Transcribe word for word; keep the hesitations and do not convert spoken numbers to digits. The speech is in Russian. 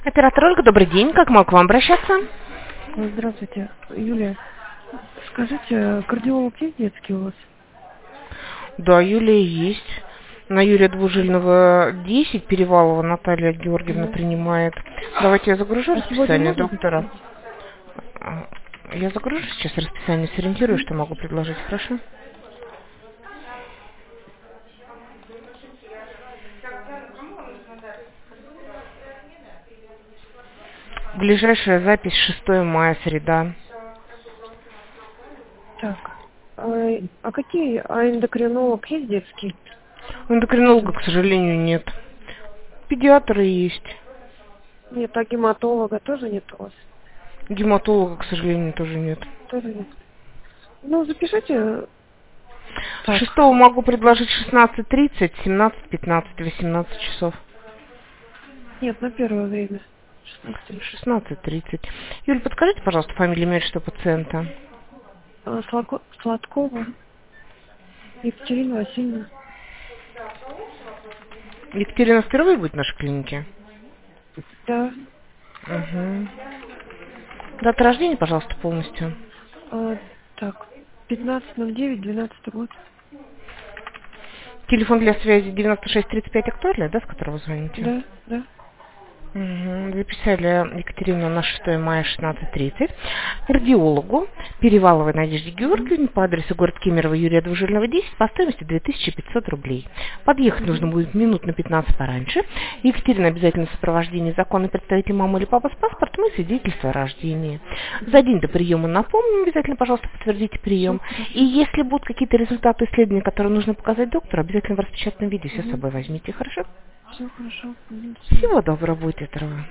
Оператор Ольга, добрый день. Как могу к вам обращаться? Здравствуйте, Юлия. Скажите, кардиолог есть детский у вас? Да, Юлия есть. На Юрия Двужильного десять, Перевалова Наталья Георгиевна Да. принимает. Давайте я загружу А сегодня расписание можно доктора. записать? А, Я загружу сейчас расписание, сориентирую, что могу предложить, хорошо? Ближайшая запись шестое мая, среда. Так. А, а какие? А эндокринолог есть детский? У эндокринолога, к сожалению, нет. Педиатры есть. Нет, а гематолога тоже нет у вас? Гематолога, к сожалению, тоже нет. Тоже нет. Ну, запишите. Так. Шестого могу предложить шестнадцать тридцать, семнадцать пятнадцать, восемнадцать часов. Нет, на первое время. шестнадцать тридцать. шестнадцать тридцать. Юль, подскажите, пожалуйста, фамилию, имя, что пациента. А, Сладко- Сладкова Екатерина Васильевна. Екатерина впервые будет в нашей клинике? Да. Угу. Дата рождения, пожалуйста, полностью. А, так. пятнадцать ноль девять двенадцатый год. Телефон для связи девяносто шесть тридцать пять актуальный, да, с которого вы звоните? Да, да. Угу. Записали Екатерину на шестое мая шестнадцать тридцать. Кардиологу Переваловой Надежде Георгиевне по адресу город Кемерово, Юрия Двужильного десять по стоимости две тысячи пятьсот рублей. Подъехать нужно Угу. будет минут на пятнадцать пораньше. Екатерина обязательно в сопровождении законный представитель мамы или папа с паспортом и свидетельство о рождении. За день до приема напомним, обязательно, пожалуйста, подтвердите Все прием. хорошо. И если будут какие-то результаты исследования, которые нужно показать доктору, обязательно в распечатанном виде все с Угу. собой возьмите, хорошо? Все хорошо. Угу. До свидания. Всего доброго, будет этого.